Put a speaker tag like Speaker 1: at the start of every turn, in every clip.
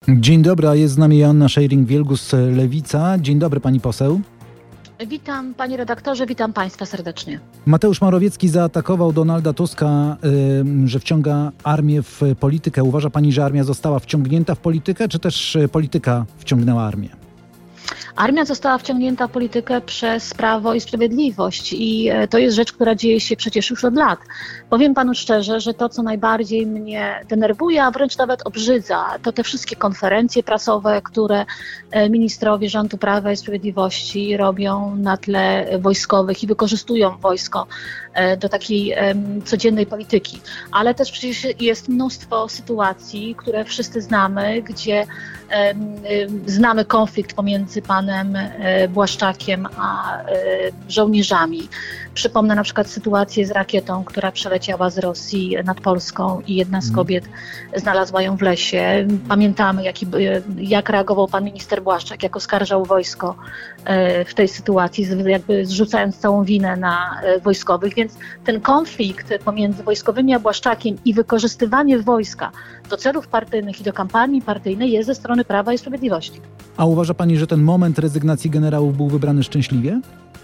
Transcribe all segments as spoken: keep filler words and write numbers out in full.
Speaker 1: Dzień dobry, a jest z nami Joanna Scheuring-Wielgus, Lewica. Dzień dobry, pani poseł.
Speaker 2: Witam panie redaktorze, witam państwa serdecznie.
Speaker 1: Mateusz Morawiecki zaatakował Donalda Tuska, yy, że wciąga armię w politykę. Uważa pani, że armia została wciągnięta w politykę, czy też polityka wciągnęła armię?
Speaker 2: Armia została wciągnięta w politykę przez Prawo i Sprawiedliwość i to jest rzecz, która dzieje się przecież już od lat. Powiem panu szczerze, że to, co najbardziej mnie denerwuje, a wręcz nawet obrzydza, to te wszystkie konferencje prasowe, które ministrowie rządu Prawa i Sprawiedliwości robią na tle wojskowych i wykorzystują wojsko do takiej um, codziennej polityki. Ale też przecież jest mnóstwo sytuacji, które wszyscy znamy, gdzie um, um, znamy konflikt pomiędzy panem e, Błaszczakiem a e, żołnierzami. Przypomnę na przykład sytuację z rakietą, która przeleciała z Rosji nad Polską i jedna z kobiet znalazła ją w lesie. Pamiętamy, jak, jak reagował pan minister Błaszczak, jak oskarżał wojsko e, w tej sytuacji, jakby zrzucając całą winę na e, wojskowych. Więc ten konflikt pomiędzy wojskowymi a Błaszczakiem i wykorzystywanie wojska do celów partyjnych i do kampanii partyjnej jest ze strony Prawa i Sprawiedliwości.
Speaker 1: A uważa pani, że ten moment rezygnacji generałów był wybrany szczęśliwie?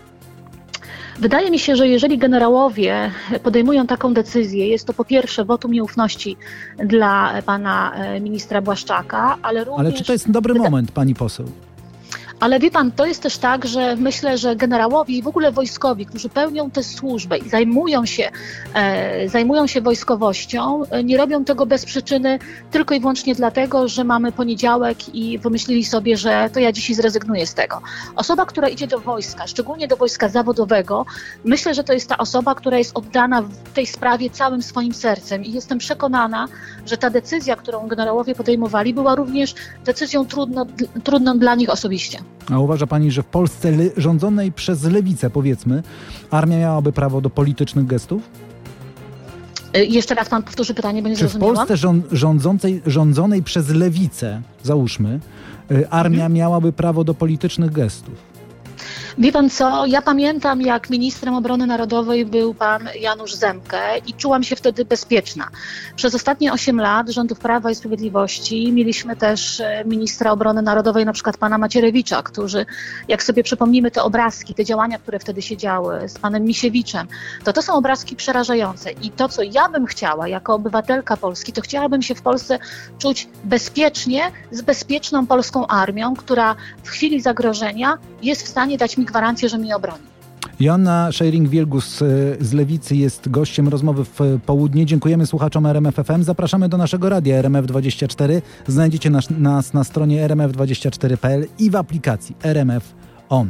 Speaker 2: Wydaje mi się, że jeżeli generałowie podejmują taką decyzję, jest to po pierwsze wotum nieufności dla pana ministra Błaszczaka, ale również...
Speaker 1: Ale czy to jest dobry moment, pani poseł?
Speaker 2: Ale wie pan, to jest też tak, że myślę, że generałowie i w ogóle wojskowi, którzy pełnią tę służbę i zajmują się, e, zajmują się wojskowością, nie robią tego bez przyczyny tylko i wyłącznie dlatego, że mamy poniedziałek i wymyślili sobie, że to ja dzisiaj zrezygnuję z tego. Osoba, która idzie do wojska, szczególnie do wojska zawodowego, myślę, że to jest ta osoba, która jest oddana w tej sprawie całym swoim sercem i jestem przekonana, że ta decyzja, którą generałowie podejmowali, była również decyzją trudno, trudną dla nich osobiście.
Speaker 1: A uważa pani, że w Polsce le- rządzonej przez lewicę, powiedzmy, armia miałaby prawo do politycznych gestów?
Speaker 2: Jeszcze raz pan powtórzy pytanie, bo nie
Speaker 1: Czy w
Speaker 2: zrozumiałam.
Speaker 1: Polsce rząd- rządzącej, rządzonej przez lewicę, załóżmy, y, armia mhm. miałaby prawo do politycznych gestów?
Speaker 2: Wie pan co, ja pamiętam, jak ministrem obrony narodowej był pan Janusz Zemke i czułam się wtedy bezpieczna. Przez ostatnie osiem lat rządów Prawa i Sprawiedliwości mieliśmy też ministra obrony narodowej, na przykład pana Macierewicza, którzy, jak sobie przypomnimy te obrazki, te działania, które wtedy się działy z panem Misiewiczem, to to są obrazki przerażające. I to, co ja bym chciała jako obywatelka Polski, to chciałabym się w Polsce czuć bezpiecznie z bezpieczną polską armią, która w chwili zagrożenia jest w stanie dać mi gwarancję, że mnie obroni.
Speaker 1: Joanna Scheuring-Wielgus z Lewicy jest gościem rozmowy w południe. Dziękujemy słuchaczom R M F F M. Zapraszamy do naszego radia R M F dwadzieścia cztery. Znajdziecie nas, nas na stronie r m f dwadzieścia cztery kropka p l i w aplikacji R M F On.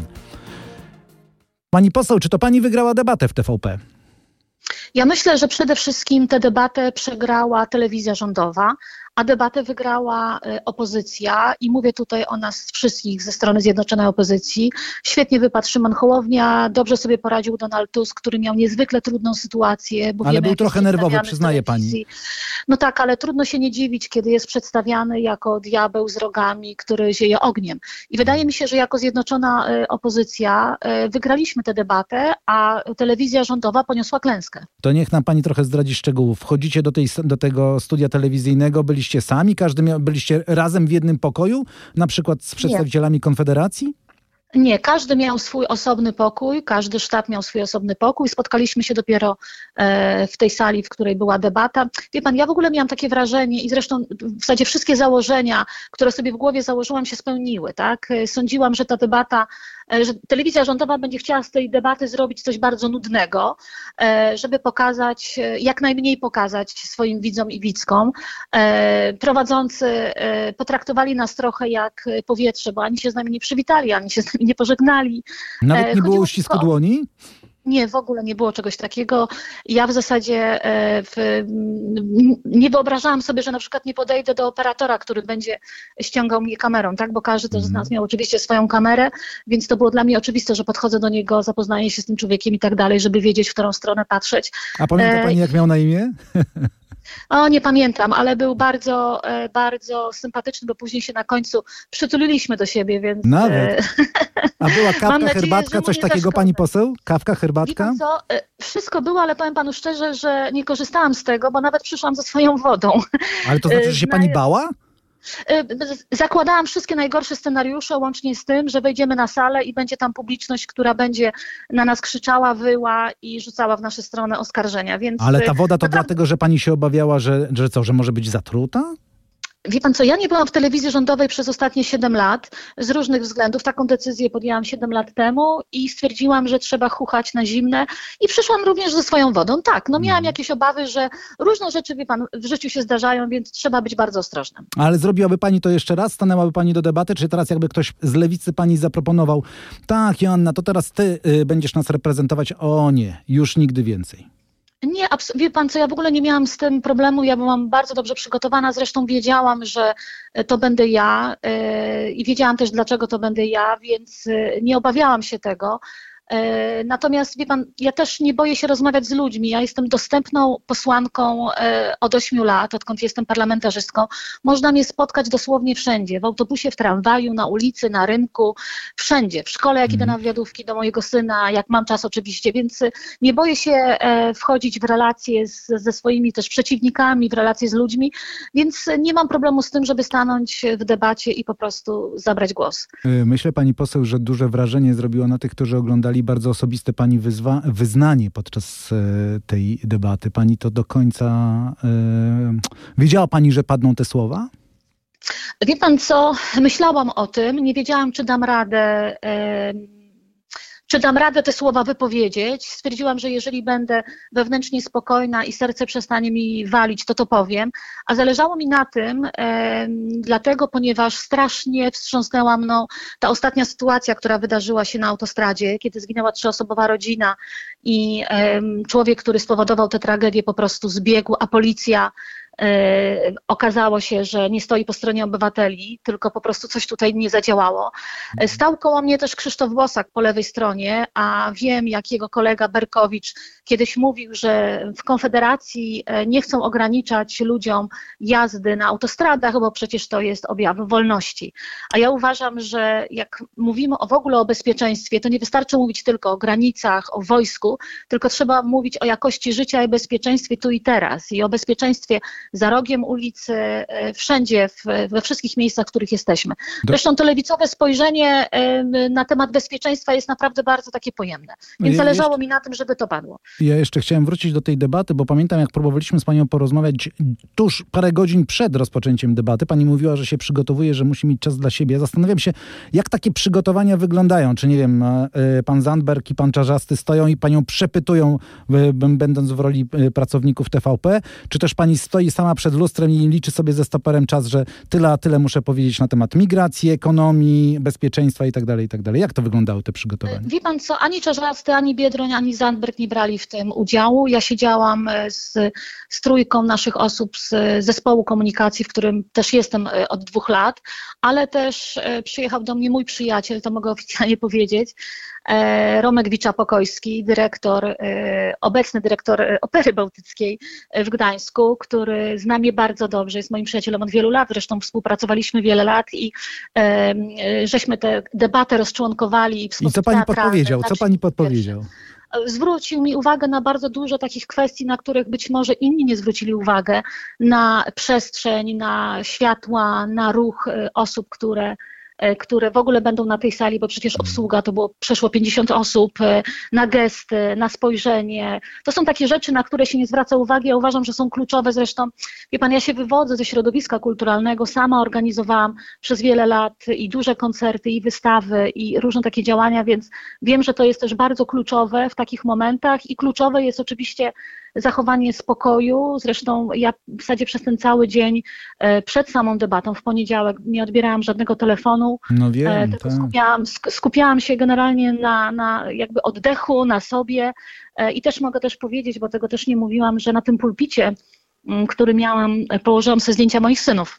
Speaker 1: Pani poseł, czy to pani wygrała debatę w T V P?
Speaker 2: Ja myślę, że przede wszystkim tę debatę przegrała telewizja rządowa, a debatę wygrała opozycja i mówię tutaj o nas wszystkich ze strony Zjednoczonej Opozycji. Świetnie wypadł Szymon Hołownia, dobrze sobie poradził Donald Tusk, który miał niezwykle trudną sytuację. Bo
Speaker 1: ale
Speaker 2: wiemy,
Speaker 1: był trochę nerwowy, przyznaje pani.
Speaker 2: No tak, ale trudno się nie dziwić, kiedy jest przedstawiany jako diabeł z rogami, który zieje ogniem. I wydaje mi się, że jako Zjednoczona Opozycja wygraliśmy tę debatę, a telewizja rządowa poniosła klęskę.
Speaker 1: To niech nam pani trochę zdradzi szczegółów. Wchodzicie do, tej, do tego studia telewizyjnego, byli Byliście sami? Każdy miał, byliście razem w jednym pokoju? Na przykład z przedstawicielami Nie. Konfederacji?
Speaker 2: Nie, każdy miał swój osobny pokój, każdy sztab miał swój osobny pokój. Spotkaliśmy się dopiero e, w tej sali, w której była debata. Wie pan, ja w ogóle miałam takie wrażenie i zresztą w zasadzie wszystkie założenia, które sobie w głowie założyłam, się spełniły. Tak? Sądziłam, że ta debata, e, że telewizja rządowa będzie chciała z tej debaty zrobić coś bardzo nudnego, e, żeby pokazać, jak najmniej pokazać swoim widzom i widzkom. E, prowadzący e, potraktowali nas trochę jak powietrze, bo ani się z nami nie przywitali, ani się z nami nie pożegnali.
Speaker 1: Nawet nie było uścisku dłoni?
Speaker 2: Nie, w ogóle nie było czegoś takiego. Ja w zasadzie w, nie wyobrażałam sobie, że na przykład nie podejdę do operatora, który będzie ściągał mnie kamerą, tak? Bo każdy też z nas miał oczywiście swoją kamerę, więc to było dla mnie oczywiste, że podchodzę do niego, zapoznaję się z tym człowiekiem i tak dalej, żeby wiedzieć, w którą stronę patrzeć.
Speaker 1: A pamięta pani, jak miał na imię?
Speaker 2: O, nie pamiętam, ale był bardzo, bardzo sympatyczny, bo później się na końcu przytuliliśmy do siebie, więc...
Speaker 1: Nawet. A była kawka, nadzieję, herbatka, coś takiego, zaszkodzę. Pani poseł? Kawka, herbatka?
Speaker 2: Co? Wszystko było, ale powiem panu szczerze, że nie korzystałam z tego, bo nawet przyszłam ze swoją wodą.
Speaker 1: Ale to znaczy, że się pani bała?
Speaker 2: Zakładałam wszystkie najgorsze scenariusze, łącznie z tym, że wejdziemy na salę i będzie tam publiczność, która będzie na nas krzyczała, wyła i rzucała w nasze stronę oskarżenia. Więc
Speaker 1: Ale ta woda to
Speaker 2: naprawdę...
Speaker 1: dlatego, że pani się obawiała, że, że co, że może być zatruta?
Speaker 2: Wie pan co, ja nie byłam w telewizji rządowej przez ostatnie siedem lat z różnych względów. Taką decyzję podjęłam siedem lat temu i stwierdziłam, że trzeba chuchać na zimne i przyszłam również ze swoją wodą. Tak, no miałam jakieś obawy, że różne rzeczy, wie pan, w życiu się zdarzają, więc trzeba być bardzo ostrożnym.
Speaker 1: Ale zrobiłaby pani to jeszcze raz? Stanęłaby pani do debaty? Czy teraz jakby ktoś z lewicy pani zaproponował, tak Joanna, to teraz ty y, będziesz nas reprezentować? O nie, już nigdy więcej.
Speaker 2: Nie, wie pan co, ja w ogóle nie miałam z tym problemu, ja byłam bardzo dobrze przygotowana, zresztą wiedziałam, że to będę ja yy, i wiedziałam też, dlaczego to będę ja, więc yy, nie obawiałam się tego. Natomiast wie pan, ja też nie boję się rozmawiać z ludźmi. Ja jestem dostępną posłanką od ośmiu lat, odkąd jestem parlamentarzystką. Można mnie spotkać dosłownie wszędzie. W autobusie, w tramwaju, na ulicy, na rynku, wszędzie. W szkole, jak idę na wywiadówki do mojego syna, jak mam czas oczywiście. Więc nie boję się wchodzić w relacje z, ze swoimi też przeciwnikami, w relacje z ludźmi. Więc nie mam problemu z tym, żeby stanąć w debacie i po prostu zabrać głos.
Speaker 1: Myślę, pani poseł, że duże wrażenie zrobiło na tych, którzy oglądali bardzo osobiste pani wyzwa- wyznanie podczas e, tej debaty. Pani to do końca... E, wiedziała pani, że padną te słowa?
Speaker 2: Wie pan co? Myślałam o tym. Nie wiedziałam, czy dam radę... E, Czy dam radę te słowa wypowiedzieć? Stwierdziłam, że jeżeli będę wewnętrznie spokojna i serce przestanie mi walić, to to powiem. A zależało mi na tym, e, dlatego, ponieważ strasznie wstrząsnęła mną ta ostatnia sytuacja, która wydarzyła się na autostradzie, kiedy zginęła trzyosobowa rodzina i e, człowiek, który spowodował tę tragedię, po prostu zbiegł, a policja Yy, okazało się, że nie stoi po stronie obywateli, tylko po prostu coś tutaj nie zadziałało. Yy, stał koło mnie też Krzysztof Bosak po lewej stronie, a wiem, jak jego kolega Berkowicz kiedyś mówił, że w Konfederacji yy, nie chcą ograniczać ludziom jazdy na autostradach, bo przecież to jest objaw wolności. A ja uważam, że jak mówimy o, w ogóle o bezpieczeństwie, to nie wystarczy mówić tylko o granicach, o wojsku, tylko trzeba mówić o jakości życia i bezpieczeństwie tu i teraz i o bezpieczeństwie za rogiem ulicy, wszędzie, w, we wszystkich miejscach, w których jesteśmy. Zresztą to lewicowe spojrzenie na temat bezpieczeństwa jest naprawdę bardzo takie pojemne. Więc
Speaker 1: ja
Speaker 2: zależało
Speaker 1: jeszcze,
Speaker 2: mi na tym, żeby to padło.
Speaker 1: Ja jeszcze chciałem wrócić do tej debaty, bo pamiętam, jak próbowaliśmy z panią porozmawiać tuż parę godzin przed rozpoczęciem debaty. Pani mówiła, że się przygotowuje, że musi mieć czas dla siebie. Zastanawiam się, jak takie przygotowania wyglądają. Czy nie wiem, pan Zandberg i pan Czarzasty stoją i panią przepytują, będąc w roli pracowników T V P, czy też pani stoi sama przed lustrem i liczy sobie ze stoperem czas, że tyle a tyle muszę powiedzieć na temat migracji, ekonomii, bezpieczeństwa i tak dalej, i tak dalej. Jak to wyglądały te przygotowania?
Speaker 2: Wie pan co, ani Czarzasty, ani Biedroń, ani Zandberg nie brali w tym udziału. Ja siedziałam z, z trójką naszych osób z zespołu komunikacji, w którym też jestem od dwóch lat, ale też przyjechał do mnie mój przyjaciel, to mogę oficjalnie powiedzieć, Romek Wicza-Pokojski, dyrektor, obecny dyrektor Opery Bałtyckiej w Gdańsku, który zna mnie bardzo dobrze, jest moim przyjacielem od wielu lat, zresztą współpracowaliśmy wiele lat i e, żeśmy tę debatę rozczłonkowali w sposób
Speaker 1: I co pani
Speaker 2: teatralny.
Speaker 1: podpowiedział? Co pani podpowiedział?
Speaker 2: Zwrócił mi uwagę na bardzo dużo takich kwestii, na których być może inni nie zwrócili uwagę, na przestrzeń, na światła, na ruch osób, które które w ogóle będą na tej sali, bo przecież obsługa to było przeszło pięćdziesiąt osób, na gesty, na spojrzenie. To są takie rzeczy, na które się nie zwraca uwagi. Ja uważam, że są kluczowe. Zresztą, wie pan, ja się wywodzę ze środowiska kulturalnego, sama organizowałam przez wiele lat i duże koncerty, i wystawy, i różne takie działania, więc wiem, że to jest też bardzo kluczowe w takich momentach i kluczowe jest oczywiście zachowanie spokoju. Zresztą ja w zasadzie przez ten cały dzień przed samą debatą w poniedziałek nie odbierałam żadnego telefonu.
Speaker 1: No wiem,
Speaker 2: tylko
Speaker 1: tak.
Speaker 2: skupiałam, skupiałam się generalnie na, na jakby oddechu, na sobie i też mogę też powiedzieć, bo tego też nie mówiłam, że na tym pulpicie, który miałam, położyłam sobie zdjęcia moich synów.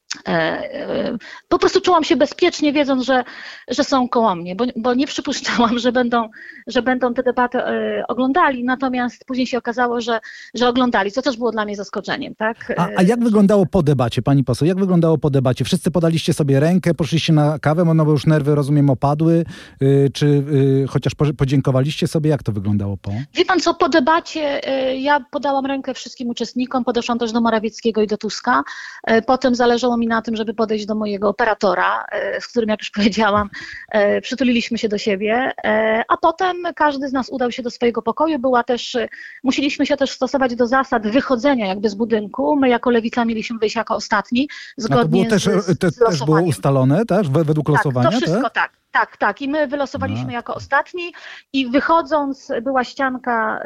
Speaker 2: Po prostu czułam się bezpiecznie, wiedząc, że, że są koło mnie, bo, bo nie przypuszczałam, że będą, że będą tę debatę oglądali, natomiast później się okazało, że, że oglądali, co też było dla mnie zaskoczeniem. Tak?
Speaker 1: A, a jak wyglądało po debacie, pani poseł? Jak wyglądało po debacie? Wszyscy podaliście sobie rękę, poszliście na kawę, no bo już nerwy, rozumiem, opadły, yy, czy yy, chociaż podziękowaliście sobie? Jak to wyglądało po?
Speaker 2: Wie pan co, po debacie yy, ja podałam rękę wszystkim uczestnikom, podeszłam też do Morawieckiego i do Tuska, yy, potem zależało mi mi na tym, żeby podejść do mojego operatora, z którym, jak już powiedziałam, przytuliliśmy się do siebie, a potem każdy z nas udał się do swojego pokoju. Była też, musieliśmy się też stosować do zasad wychodzenia jakby z budynku. My jako Lewica mieliśmy wyjść jako ostatni, zgodnie
Speaker 1: A to było też,
Speaker 2: z,
Speaker 1: te,
Speaker 2: z
Speaker 1: też było ustalone, też według losowania?
Speaker 2: Tak, to wszystko
Speaker 1: tak?
Speaker 2: tak. Tak, tak. I my wylosowaliśmy
Speaker 1: No.
Speaker 2: jako ostatni i wychodząc była ścianka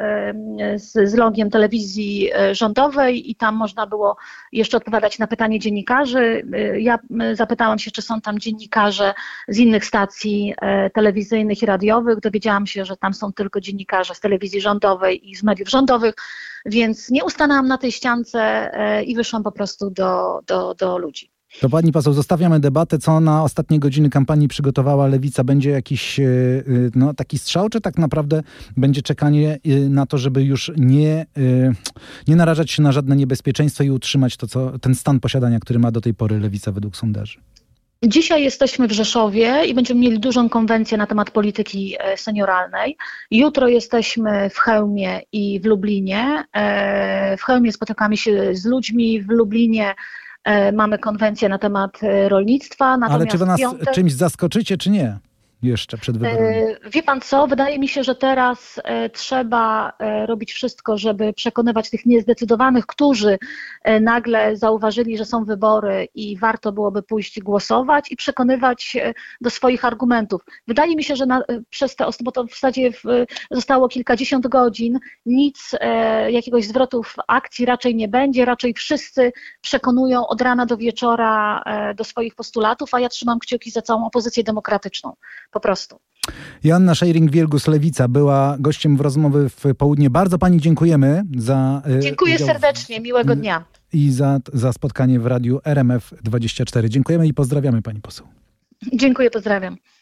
Speaker 2: z, z logiem telewizji rządowej i tam można było jeszcze odpowiadać na pytanie dziennikarzy. Ja zapytałam się, czy są tam dziennikarze z innych stacji telewizyjnych i radiowych. Dowiedziałam się, że tam są tylko dziennikarze z telewizji rządowej i z mediów rządowych, więc nie ustanęłam na tej ściance i wyszłam po prostu do, do, do ludzi.
Speaker 1: To pani poseł, zostawiamy debatę. Co na ostatnie godziny kampanii przygotowała Lewica? Będzie jakiś no, taki strzał, czy tak naprawdę będzie czekanie na to, żeby już nie, nie narażać się na żadne niebezpieczeństwo i utrzymać to, co, ten stan posiadania, który ma do tej pory Lewica według sondaży?
Speaker 2: Dzisiaj jesteśmy w Rzeszowie i będziemy mieli dużą konwencję na temat polityki senioralnej. Jutro jesteśmy w Chełmie i w Lublinie. W Chełmie spotykamy się z ludźmi, w Lublinie mamy konwencję na temat rolnictwa.
Speaker 1: Ale czy wy nas
Speaker 2: piątek...
Speaker 1: czymś zaskoczycie, czy nie? Jeszcze przed wyborami.
Speaker 2: Wie pan co, wydaje mi się, że teraz trzeba robić wszystko, żeby przekonywać tych niezdecydowanych, którzy nagle zauważyli, że są wybory i warto byłoby pójść głosować i przekonywać do swoich argumentów. Wydaje mi się, że na, przez te, bo to w zasadzie w, zostało kilkadziesiąt godzin, nic, jakiegoś zwrotu w akcji raczej nie będzie, raczej wszyscy przekonują od rana do wieczora do swoich postulatów, a ja trzymam kciuki za całą opozycję demokratyczną. Po prostu.
Speaker 1: Joanna Scheuring-Wielgus, Lewica, była gościem w rozmowy w południe. Bardzo pani dziękujemy za...
Speaker 2: Dziękuję udział serdecznie, miłego dnia.
Speaker 1: I za, za spotkanie w radiu R M F dwadzieścia cztery. Dziękujemy i pozdrawiamy pani poseł.
Speaker 2: Dziękuję, pozdrawiam.